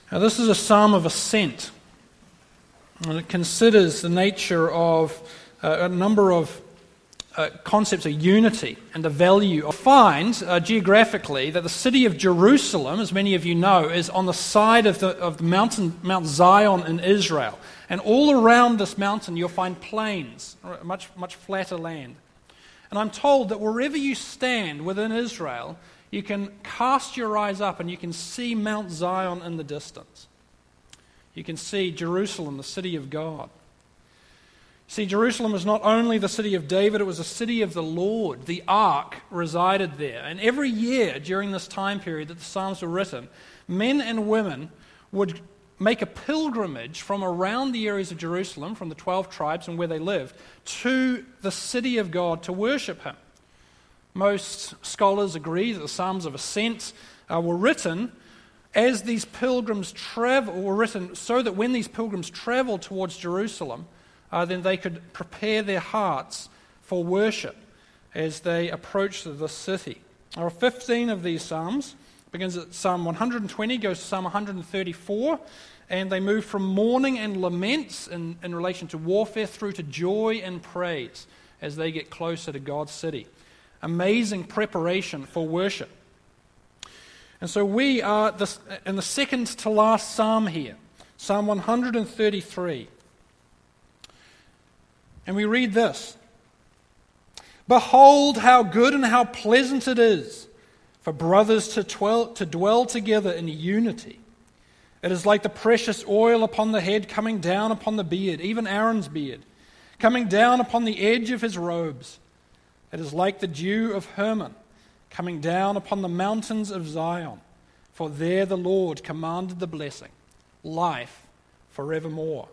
Now, this is a psalm of ascent, and it considers the nature of a number of concepts of unity and the value. Find geographically that the city of Jerusalem, as many of you know, is on the side of the mountain, Mount Zion in Israel. And all around this mountain you'll find plains, much flatter land. And I'm told that wherever you stand within Israel, you can cast your eyes up and you can see Mount Zion in the distance. You can see Jerusalem, the city of God. See, Jerusalem was not only the city of David, it was the city of the Lord. The ark resided there. And every year during this time period that the Psalms were written, men and women would make a pilgrimage from around the areas of Jerusalem, from the 12 tribes and where they lived, to the city of God to worship Him. Most scholars agree that the Psalms of Ascent were written as these pilgrims were written so that when these pilgrims traveled towards Jerusalem, then they could prepare their hearts for worship as they approached the city. There are 15 of these psalms. It begins at Psalm 120, goes to Psalm 134, and they move from mourning and laments in relation to warfare through to joy and praise as they get closer to God's city. Amazing preparation for worship. And so we are in the second to last psalm here, Psalm 133. And we read this: "Behold how good and how pleasant it is for brothers to dwell together in unity. It is like the precious oil upon the head coming down upon the beard, even Aaron's beard, coming down upon the edge of his robes. It is like the dew of Hermon, coming down upon the mountains of Zion. For there the Lord commanded the blessing, life forevermore."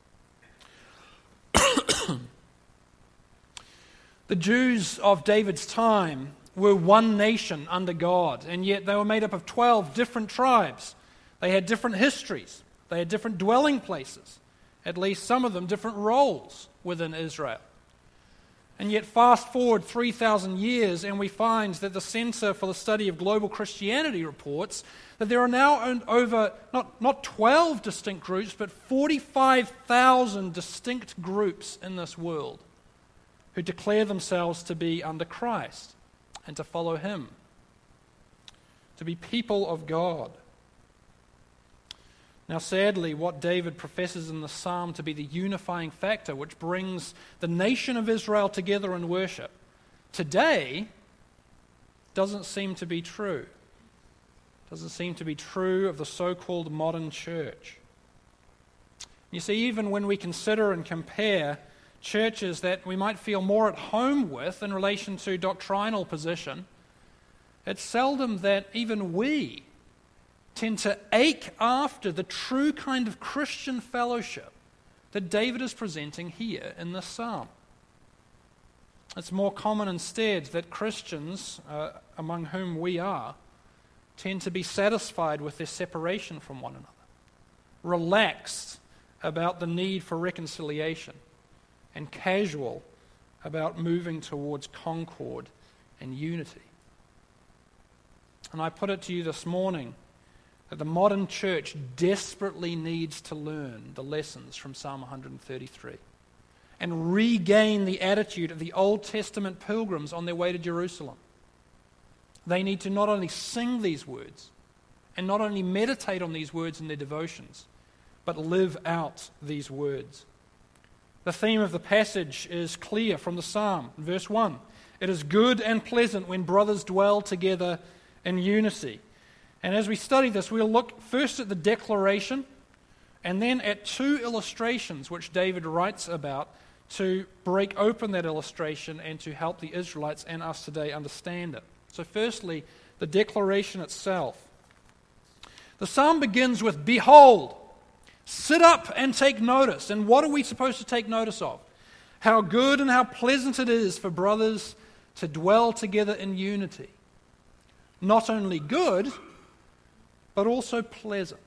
The Jews of David's time were one nation under God, and yet they were made up of 12 different tribes. They had different histories. They had different dwelling places. At least some of them different roles within Israel. And yet fast forward 3,000 years and we find that the Center for the Study of Global Christianity reports that there are now over not 12 distinct groups, but 45,000 distinct groups in this world who declare themselves to be under Christ and to follow Him, to be people of God. Now, sadly, what David professes in the psalm to be the unifying factor which brings the nation of Israel together in worship, today doesn't seem to be true. Doesn't seem to be true of the so-called modern church. You see, even when we consider and compare churches that we might feel more at home with in relation to doctrinal position, it's seldom that even we tend to ache after the true kind of Christian fellowship that David is presenting here in this psalm. It's more common instead that Christians, among whom we are, tend to be satisfied with their separation from one another, relaxed about the need for reconciliation, and casual about moving towards concord and unity. And I put it to you this morning that the modern church desperately needs to learn the lessons from Psalm 133 and regain the attitude of the Old Testament pilgrims on their way to Jerusalem. They need to not only sing these words and not only meditate on these words in their devotions, but live out these words. The theme of the passage is clear from the psalm. In verse 1, "It is good and pleasant when brothers dwell together in unity." And as we study this, we'll look first at the declaration and then at two illustrations which David writes about to break open that illustration and to help the Israelites and us today understand it. So firstly, the declaration itself. The psalm begins with, "Behold, sit up and take notice." And what are we supposed to take notice of? How good and how pleasant it is for brothers to dwell together in unity. Not only good, but also pleasant.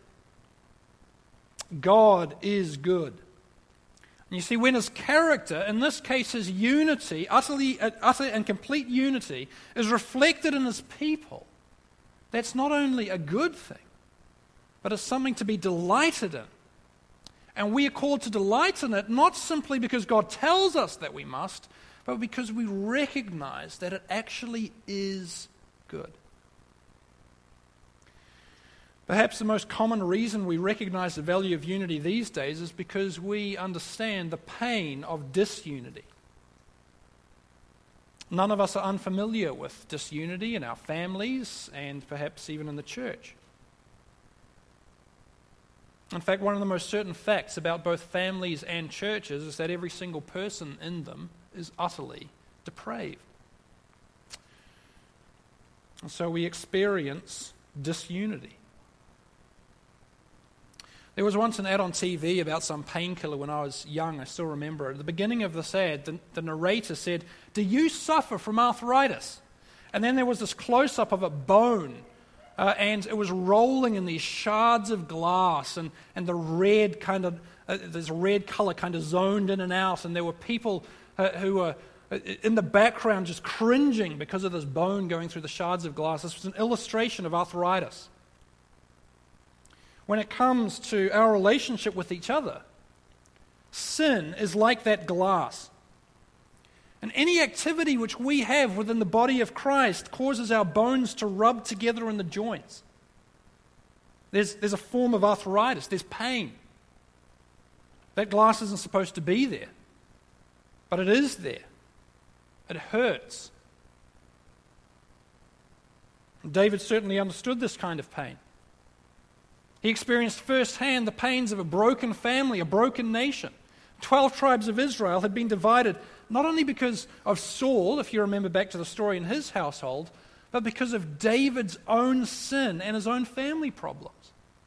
God is good. And you see, when His character, in this case His unity, utter and complete unity, is reflected in His people, that's not only a good thing, but it's something to be delighted in. And we are called to delight in it, not simply because God tells us that we must, but because we recognize that it actually is good. Perhaps the most common reason we recognize the value of unity these days is because we understand the pain of disunity. None of us are unfamiliar with disunity in our families and perhaps even in the church. In fact, one of the most certain facts about both families and churches is that every single person in them is utterly depraved. And so we experience disunity. There was once an ad on TV about some painkiller when I was young. I still remember it. At the beginning of this ad, the narrator said, "Do you suffer from arthritis?" And then there was this close-up of a bone, and it was rolling in these shards of glass, and the red kind of, this red color kind of zoned in and out, and there were people who were in the background just cringing because of this bone going through the shards of glass. This was an illustration of arthritis. When it comes to our relationship with each other, sin is like that glass. And any activity which we have within the body of Christ causes our bones to rub together in the joints. There's a form of arthritis, there's pain. That glass isn't supposed to be there, but it is there. It hurts. David certainly understood this kind of pain. He experienced firsthand the pains of a broken family, a broken nation. 12 tribes of Israel had been divided not only because of Saul, if you remember back to the story in his household, but because of David's own sin and his own family problems.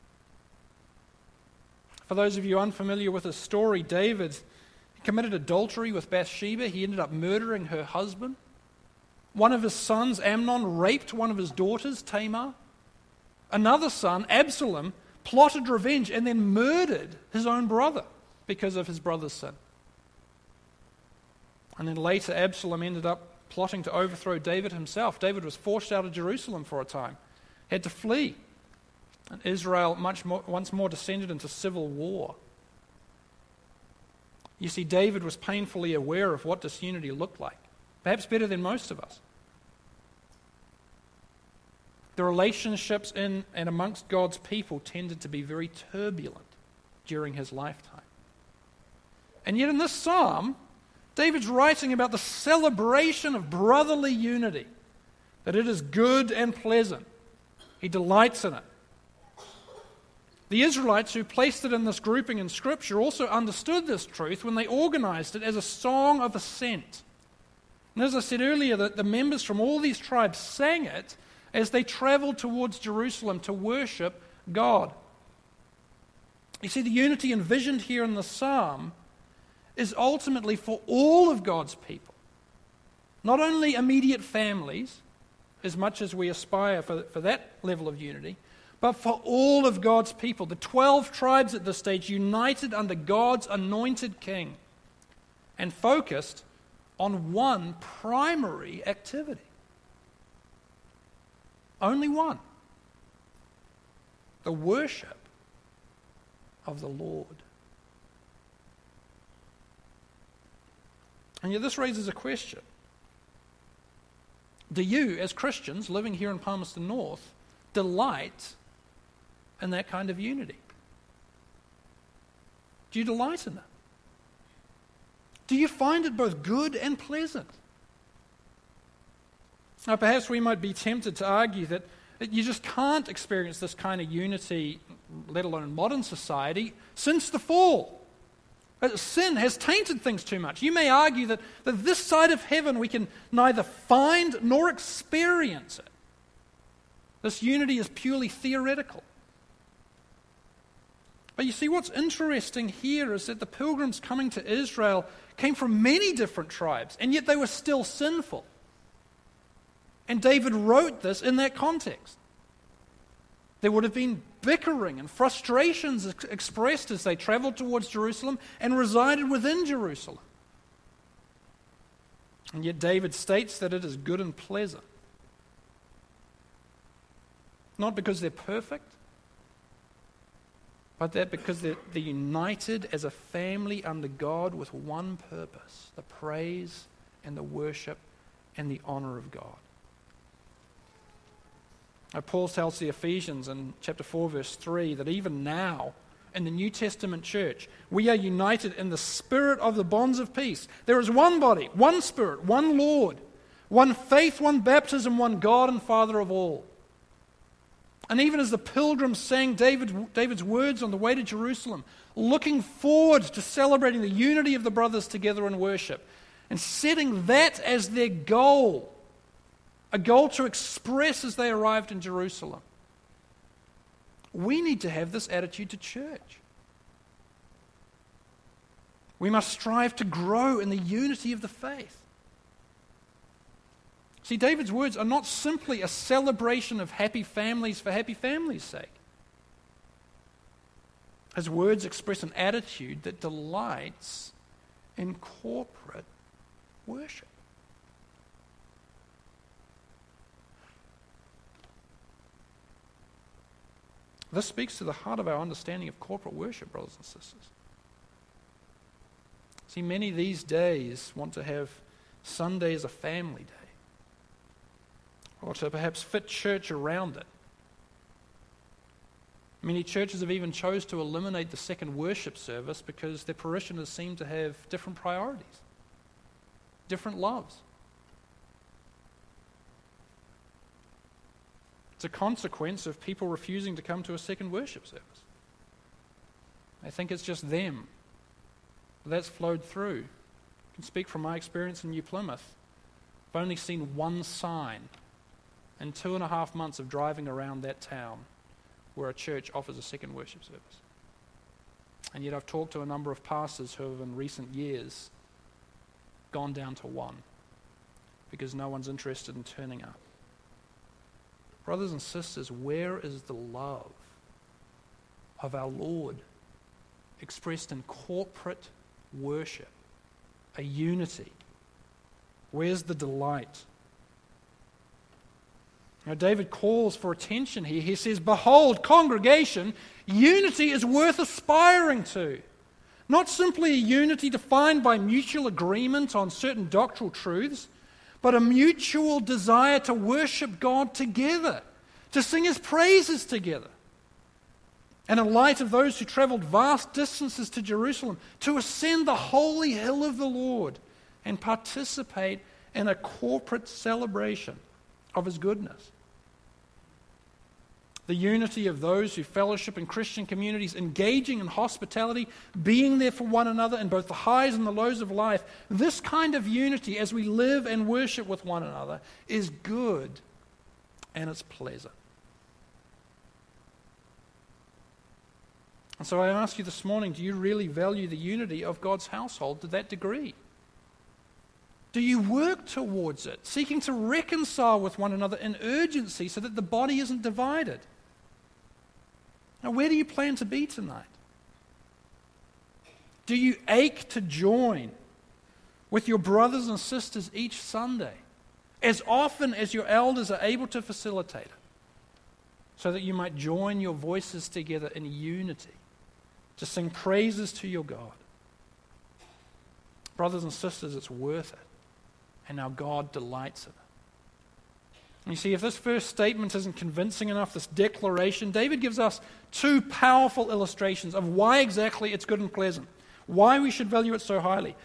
For those of you unfamiliar with his story, David committed adultery with Bathsheba. He ended up murdering her husband. One of his sons, Amnon, raped one of his daughters, Tamar. Another son, Absalom, plotted revenge and then murdered his own brother because of his brother's sin. And then later, Absalom ended up plotting to overthrow David himself. David was forced out of Jerusalem for a time, had to flee. And Israel once more descended into civil war. You see, David was painfully aware of what disunity looked like, perhaps better than most of us. The relationships in and amongst God's people tended to be very turbulent during his lifetime. And yet in this psalm, David's writing about the celebration of brotherly unity, that it is good and pleasant. He delights in it. The Israelites who placed it in this grouping in Scripture also understood this truth when they organized it as a song of ascent. And as I said earlier, the members from all these tribes sang it as they traveled towards Jerusalem to worship God. You see, the unity envisioned here in the psalm is ultimately for all of God's people. Not only immediate families, as much as we aspire for that level of unity, but for all of God's people. The 12 tribes at this stage united under God's anointed king and focused on one primary activity. Only one. The worship of the Lord. And yet this raises a question. Do you, as Christians living here in Palmerston North, delight in that kind of unity? Do you delight in it? Do you find it both good and pleasant? Now, perhaps we might be tempted to argue that you just can't experience this kind of unity, let alone in modern society, since the fall. Sin has tainted things too much. You may argue that this side of heaven we can neither find nor experience it. This unity is purely theoretical. But you see, what's interesting here is that the pilgrims coming to Israel came from many different tribes, and yet they were still sinful. And David wrote this in that context. There would have been bickering and frustrations expressed as they traveled towards Jerusalem and resided within Jerusalem. And yet David states that it is good and pleasant. Not because they're perfect, but that because they're united as a family under God with one purpose, the praise and the worship and the honor of God. Now, Paul tells the Ephesians in chapter 4, verse 3, that even now, in the New Testament church, we are united in the spirit of the bonds of peace. There is one body, one Spirit, one Lord, one faith, one baptism, one God and Father of all. And even as the pilgrims sang David's words on the way to Jerusalem, looking forward to celebrating the unity of the brothers together in worship, and setting that as their goal, a goal to express as they arrived in Jerusalem. We need to have this attitude to church. We must strive to grow in the unity of the faith. See, David's words are not simply a celebration of happy families for happy families' sake. His words express an attitude that delights in corporate worship. This speaks to the heart of our understanding of corporate worship, brothers and sisters. See, many these days want to have Sunday as a family day, or to perhaps fit church around it. Many churches have even chose to eliminate the second worship service because their parishioners seem to have different priorities, different loves. It's a consequence of people refusing to come to a second worship service. I think it's just them. That's flowed through. I can speak from my experience in New Plymouth. I've only seen one sign in 2.5 months of driving around that town where a church offers a second worship service. And yet I've talked to a number of pastors who have in recent years gone down to one because no one's interested in turning up. Brothers and sisters, where is the love of our Lord expressed in corporate worship, a unity? Where's the delight? Now, David calls for attention here. He says, "Behold, congregation, unity is worth aspiring to. Not simply a unity defined by mutual agreement on certain doctrinal truths, but a mutual desire to worship God together, to sing His praises together. And in light of those who traveled vast distances to Jerusalem, to ascend the holy hill of the Lord and participate in a corporate celebration of His goodness." The unity of those who fellowship in Christian communities, engaging in hospitality, being there for one another in both the highs and the lows of life. This kind of unity as we live and worship with one another is good and it's pleasant. And so I ask you this morning, do you really value the unity of God's household to that degree? Do you work towards it, seeking to reconcile with one another in urgency so that the body isn't divided? Now, where do you plan to be tonight? Do you ache to join with your brothers and sisters each Sunday, as often as your elders are able to facilitate it, so that you might join your voices together in unity to sing praises to your God? Brothers and sisters, it's worth it, and our God delights in it. And you see, if this first statement isn't convincing enough, this declaration, David gives us two powerful illustrations of why exactly it's good and pleasant, why we should value it so highly.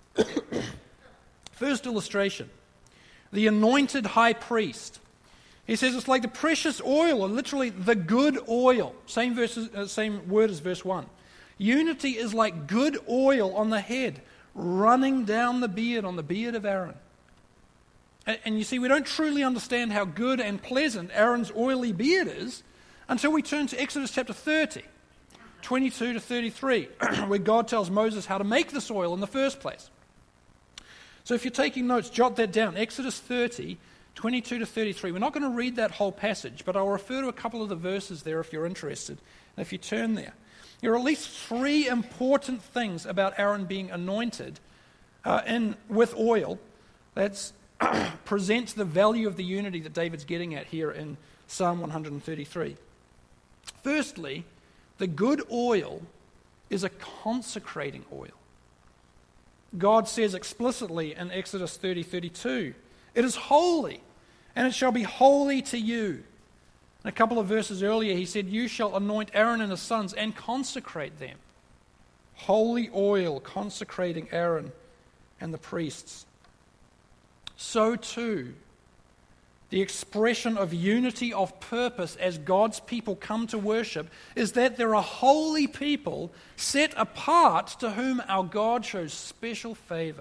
First illustration, the anointed high priest. He says it's like the precious oil, or literally the good oil. Same word as verse 1. Unity is like good oil on the head, running down the beard, on the beard of Aaron. And you see, we don't truly understand how good and pleasant Aaron's oily beard is until we turn to Exodus chapter 30, 22 to 33, where God tells Moses how to make this oil in the first place. So if you're taking notes, jot that down. Exodus 30, 22 to 33. We're not going to read that whole passage, but I'll refer to a couple of the verses there if you're interested. And if you turn there are at least 3 important things about Aaron being anointed with oil that's presents the value of the unity that David's getting at here in Psalm 133. Firstly, The good oil is a consecrating oil. God says explicitly in Exodus 30:32, "It is holy, and it shall be holy to you." And a couple of verses earlier, he said, "You shall anoint Aaron and his sons and consecrate them." Holy oil consecrating Aaron and the priests. So too, the expression of unity of purpose as God's people come to worship is that there are holy people set apart to whom our God shows special favor.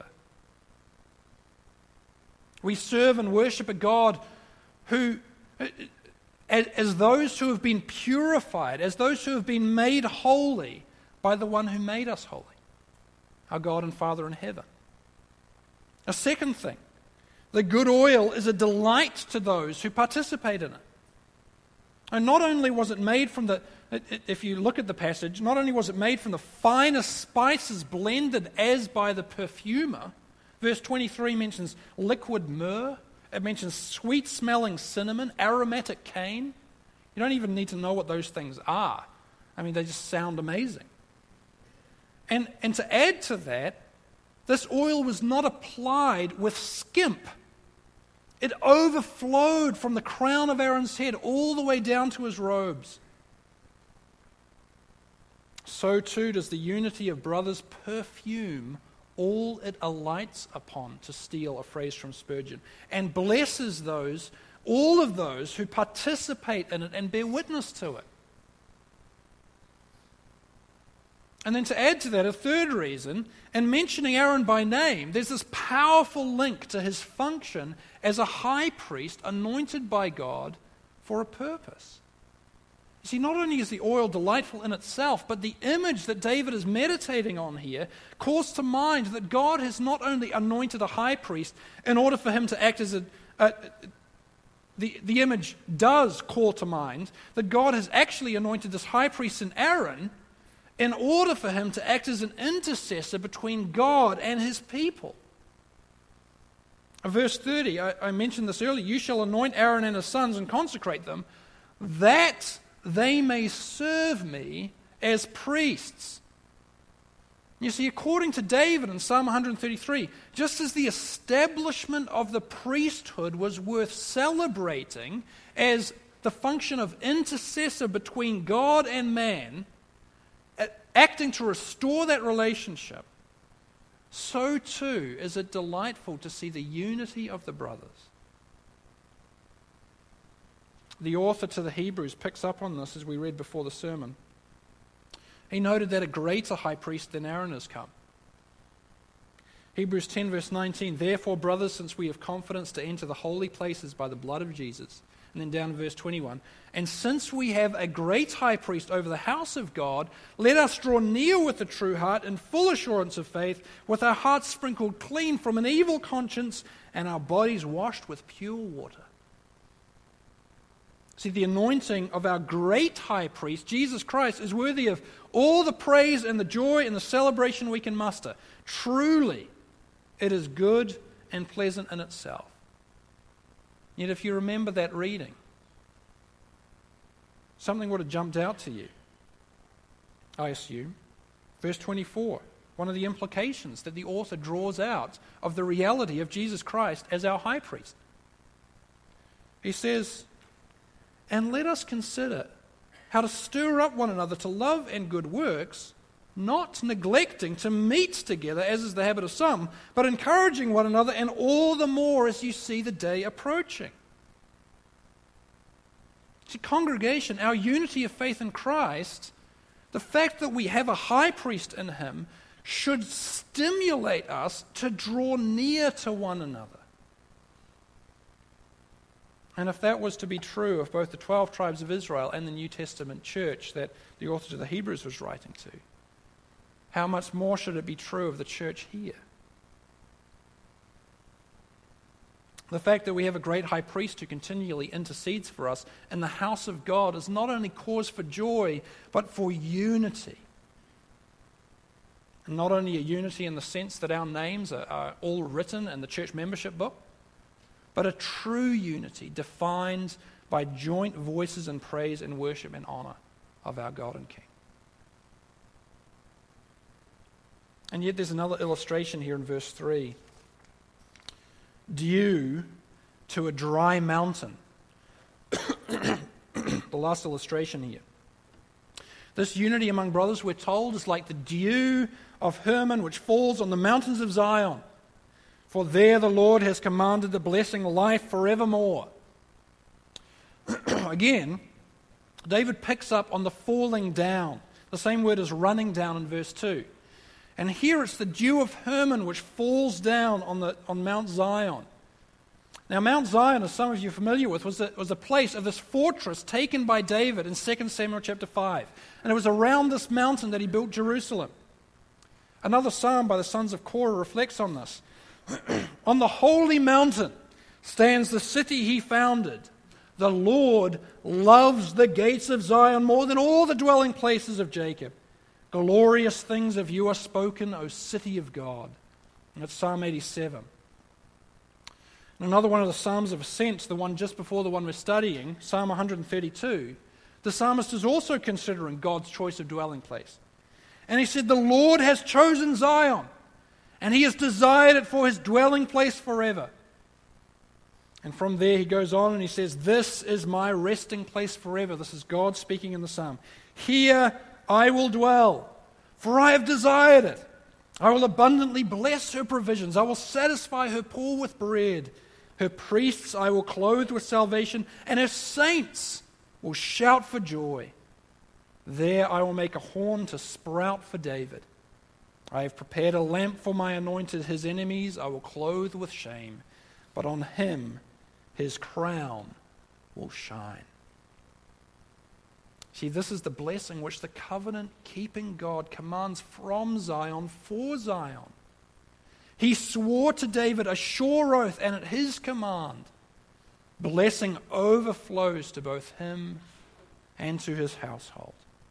We serve and worship a God who, as those who have been purified, as those who have been made holy by the one who made us holy, our God and Father in heaven. A second thing, the good oil is a delight to those who participate in it. And not only was it made from if you look at the passage, not only was it made from the finest spices blended as by the perfumer. Verse 23 mentions liquid myrrh. It mentions sweet-smelling cinnamon, aromatic cane. You don't even need to know what those things are. I mean, they just sound amazing. And to add to that, this oil was not applied with skimp. It overflowed from the crown of Aaron's head all the way down to his robes. So too does the unity of brothers perfume all it alights upon, to steal a phrase from Spurgeon, and blesses all of those who participate in it and bear witness to it. And then to add to that, a third reason, in mentioning Aaron by name, there's this powerful link to his function as a high priest anointed by God for a purpose. You see, not only is the oil delightful in itself, but the image that David is meditating on here calls to mind that God has not only anointed a high priest in order for him to act as the image does call to mind that God has actually anointed this high priest in Aaron in order for him to act as an intercessor between God and his people. Verse 30, I mentioned this earlier, "You shall anoint Aaron and his sons and consecrate them, that they may serve me as priests." You see, according to David in Psalm 133, just as the establishment of the priesthood was worth celebrating as the function of intercessor between God and man, acting to restore that relationship, so too is it delightful to see the unity of the brothers. The author to the Hebrews picks up on this as we read before the sermon. He noted that a greater high priest than Aaron has come. Hebrews 10 verse 19, "Therefore, brothers, since we have confidence to enter the holy places by the blood of Jesus," and then down in verse 21, "And since we have a great high priest over the house of God, let us draw near with a true heart in full assurance of faith, with our hearts sprinkled clean from an evil conscience and our bodies washed with pure water." See, the anointing of our great high priest, Jesus Christ, is worthy of all the praise and the joy and the celebration we can muster. Truly, it is good and pleasant in itself. Yet if you remember that reading, something would have jumped out to you, I assume. Verse 24, one of the implications that the author draws out of the reality of Jesus Christ as our high priest. He says, "And let us consider how to stir up one another to love and good works, not neglecting to meet together, as is the habit of some, but encouraging one another, and all the more as you see the day approaching." See, congregation, our unity of faith in Christ, the fact that we have a high priest in him, should stimulate us to draw near to one another. And if that was to be true of both the 12 tribes of Israel and the New Testament church that the author to the Hebrews was writing to, how much more should it be true of the church here? The fact that we have a great high priest who continually intercedes for us in the house of God is not only cause for joy, but for unity. And not only a unity in the sense that our names are all written in the church membership book, but a true unity defined by joint voices in praise and worship and honor of our God and King. And yet there's another illustration here in verse 3. Dew to a dry mountain. The last illustration here. This unity among brothers, we're told, is like the dew of Hermon which falls on the mountains of Zion. For there the Lord has commanded the blessing, life forevermore. Again, David picks up on the falling down. The same word as running down in verse 2. And here it's the dew of Hermon which falls down on Mount Zion. Now, Mount Zion, as some of you are familiar with, was a place of this fortress taken by David in 2 Samuel chapter 5. And it was around this mountain that he built Jerusalem. Another psalm by the sons of Korah reflects on this. On the holy mountain stands the city he founded. The Lord loves the gates of Zion more than all the dwelling places of Jacob. Glorious things of you are spoken, O city of God. And that's Psalm 87. And another one of the Psalms of Ascent, the one just before the one we're studying, Psalm 132, the psalmist is also considering God's choice of dwelling place. And he said, the Lord has chosen Zion, and he has desired it for his dwelling place forever. And from there he goes on and he says, this is my resting place forever. This is God speaking in the psalm. Here I will dwell, for I have desired it. I will abundantly bless her provisions. I will satisfy her poor with bread. Her priests I will clothe with salvation, and her saints will shout for joy. There I will make a horn to sprout for David. I have prepared a lamp for my anointed. His enemies I will clothe with shame, but on him his crown will shine. See, this is the blessing which the covenant-keeping God commands from Zion for Zion. He swore to David a sure oath, and at his command, blessing overflows to both him and to his household.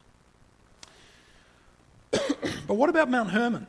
But what about Mount Hermon?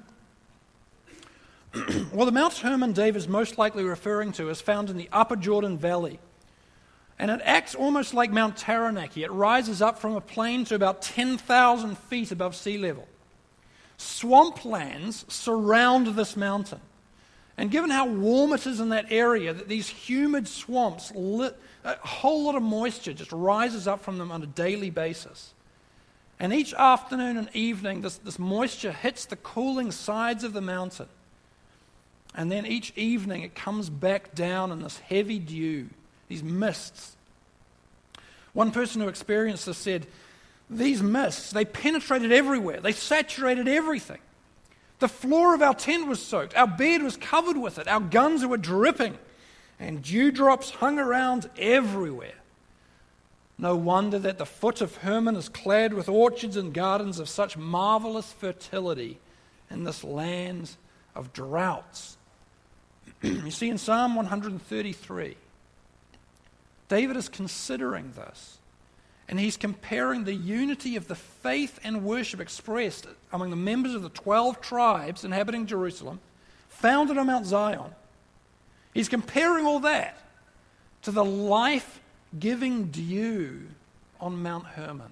Well, the Mount Hermon David is most likely referring to is found in the upper Jordan Valley. And it acts almost like Mount Taranaki. It rises up from a plain to about 10,000 feet above sea level. Swamplands surround this mountain. And given how warm it is in that area, that these humid swamps, a whole lot of moisture just rises up from them on a daily basis. And each afternoon and evening, this moisture hits the cooling sides of the mountain. And then each evening it comes back down in this heavy dew, these mists. One person who experienced this said, these mists, they penetrated everywhere. They saturated everything. The floor of our tent was soaked. Our bed was covered with it. Our guns were dripping. And dewdrops hung around everywhere. No wonder that the foot of Hermon is clad with orchards and gardens of such marvelous fertility in this land of droughts. You see, in Psalm 133, David is considering this. And he's comparing the unity of the faith and worship expressed among the members of the 12 tribes inhabiting Jerusalem, founded on Mount Zion. He's comparing all that to the life-giving dew on Mount Hermon.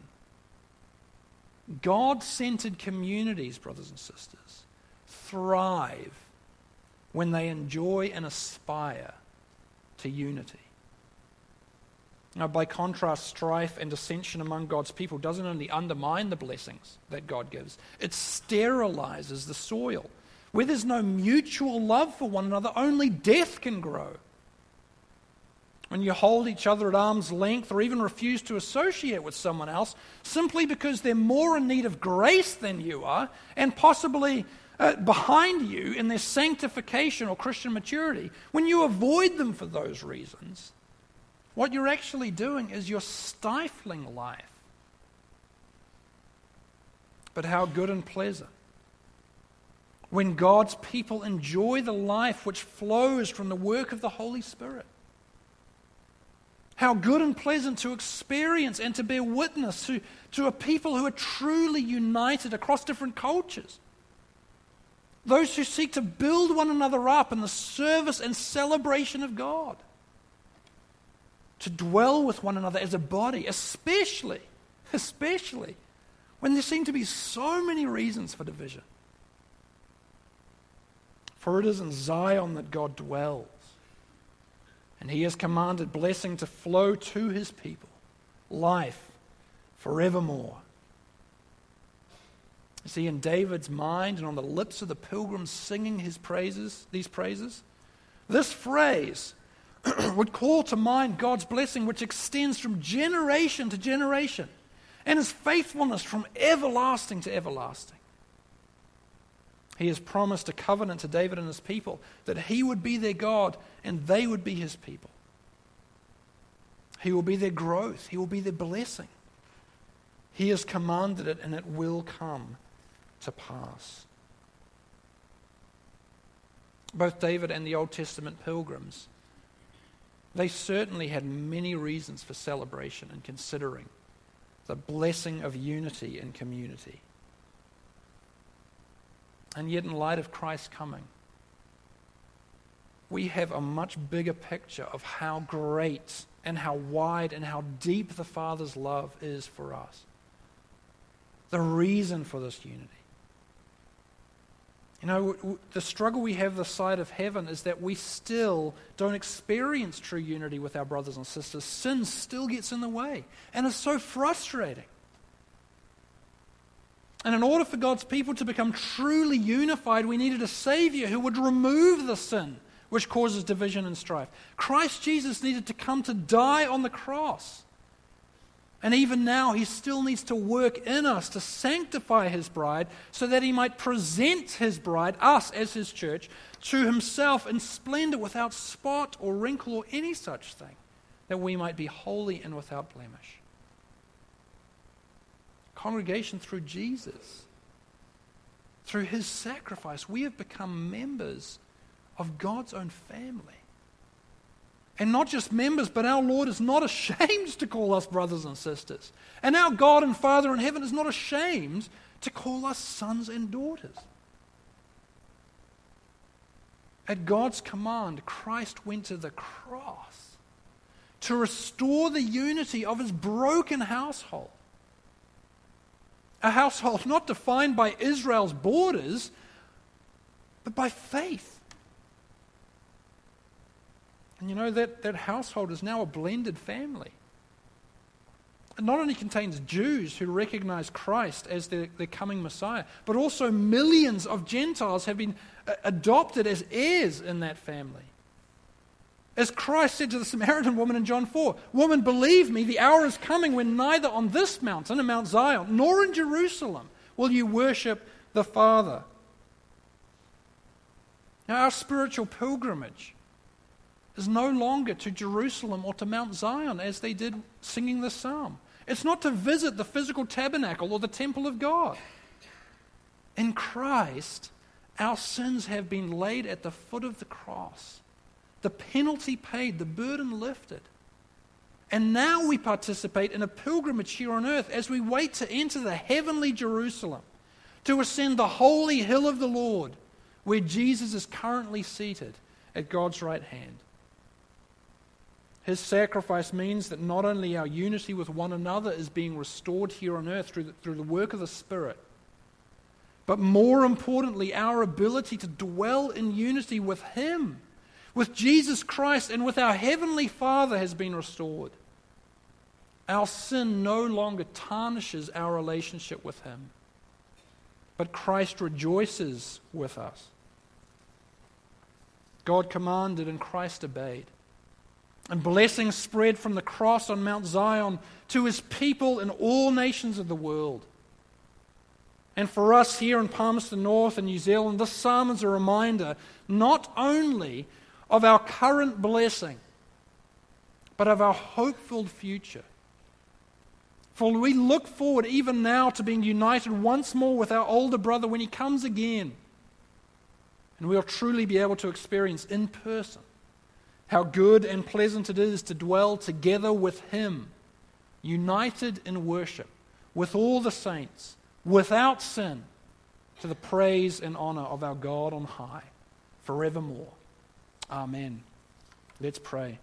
God-centered communities, brothers and sisters, thrive when they enjoy and aspire to unity. Now, by contrast, strife and dissension among God's people doesn't only undermine the blessings that God gives, it sterilizes the soil. Where there's no mutual love for one another, only death can grow. When you hold each other at arm's length or even refuse to associate with someone else simply because they're more in need of grace than you are and possibly behind you in their sanctification or Christian maturity, when you avoid them for those reasons, what you're actually doing is you're stifling life. But how good and pleasant when God's people enjoy the life which flows from the work of the Holy Spirit. How good and pleasant to experience and to bear witness to a people who are truly united across different cultures. Those who seek to build one another up in the service and celebration of God. To dwell with one another as a body, especially when there seem to be so many reasons for division. For it is in Zion that God dwells, and he has commanded blessing to flow to his people, life forevermore. You see, in David's mind and on the lips of the pilgrims singing these praises, this phrase would call to mind God's blessing, which extends from generation to generation, and his faithfulness from everlasting to everlasting. He has promised a covenant to David and his people that he would be their God and they would be his people. He will be their growth. He will be their blessing. He has commanded it, and it will come to pass. Both David and the Old Testament pilgrims, they certainly had many reasons for celebration and considering the blessing of unity and community. And yet, in light of Christ's coming, we have a much bigger picture of how great and how wide and how deep the Father's love is for us. The reason for this unity. You know, the struggle we have this side of heaven is that we still don't experience true unity with our brothers and sisters. Sin still gets in the way, and it's so frustrating. And in order for God's people to become truly unified, we needed a Savior who would remove the sin which causes division and strife. Christ Jesus needed to come to die on the cross. And even now, he still needs to work in us to sanctify his bride so that he might present his bride, us as his church, to himself in splendor without spot or wrinkle or any such thing, that we might be holy and without blemish. Congregation, through Jesus, through his sacrifice, we have become members of God's own family. And not just members, but our Lord is not ashamed to call us brothers and sisters. And our God and Father in heaven is not ashamed to call us sons and daughters. At God's command, Christ went to the cross to restore the unity of his broken household. A household not defined by Israel's borders, but by faith. And you know, that household is now a blended family. It not only contains Jews who recognize Christ as their coming Messiah, but also millions of Gentiles have been adopted as heirs in that family. As Christ said to the Samaritan woman in John 4, "Woman, believe me, the hour is coming when neither on this mountain, in Mount Zion, nor in Jerusalem will you worship the Father." Now, our spiritual pilgrimage is no longer to Jerusalem or to Mount Zion as they did singing this psalm. It's not to visit the physical tabernacle or the temple of God. In Christ, our sins have been laid at the foot of the cross. The penalty paid, the burden lifted. And now we participate in a pilgrimage here on earth as we wait to enter the heavenly Jerusalem, to ascend the holy hill of the Lord, where Jesus is currently seated at God's right hand. His sacrifice means that not only our unity with one another is being restored here on earth through the work of the Spirit, but more importantly, our ability to dwell in unity with him, with Jesus Christ, and with our Heavenly Father has been restored. Our sin no longer tarnishes our relationship with him, but Christ rejoices with us. God commanded and Christ obeyed. And blessings spread from the cross on Mount Zion to his people in all nations of the world. And for us here in Palmerston North and New Zealand, this psalm is a reminder not only of our current blessing, but of our hope-filled future. For we look forward even now to being united once more with our older brother when he comes again. And we'll truly be able to experience in person how good and pleasant it is to dwell together with him, united in worship, with all the saints, without sin, to the praise and honor of our God on high, forevermore. Amen. Let's pray.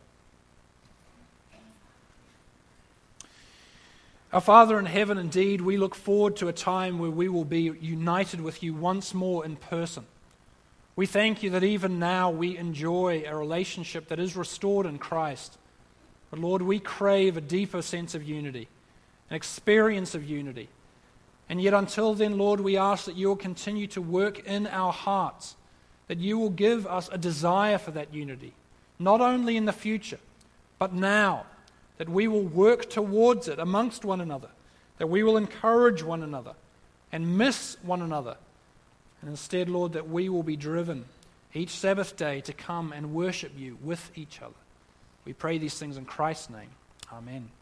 Our Father in heaven, indeed, we look forward to a time where we will be united with you once more in person, We thank you that even now we enjoy a relationship that is restored in Christ. But Lord, we crave a deeper sense of unity, an experience of unity. And yet until then, Lord, we ask that you will continue to work in our hearts, that you will give us a desire for that unity, not only in the future, but now, that we will work towards it amongst one another, that we will encourage one another and miss one another. And instead, Lord, that we will be driven each Sabbath day to come and worship you with each other. We pray these things in Christ's name. Amen.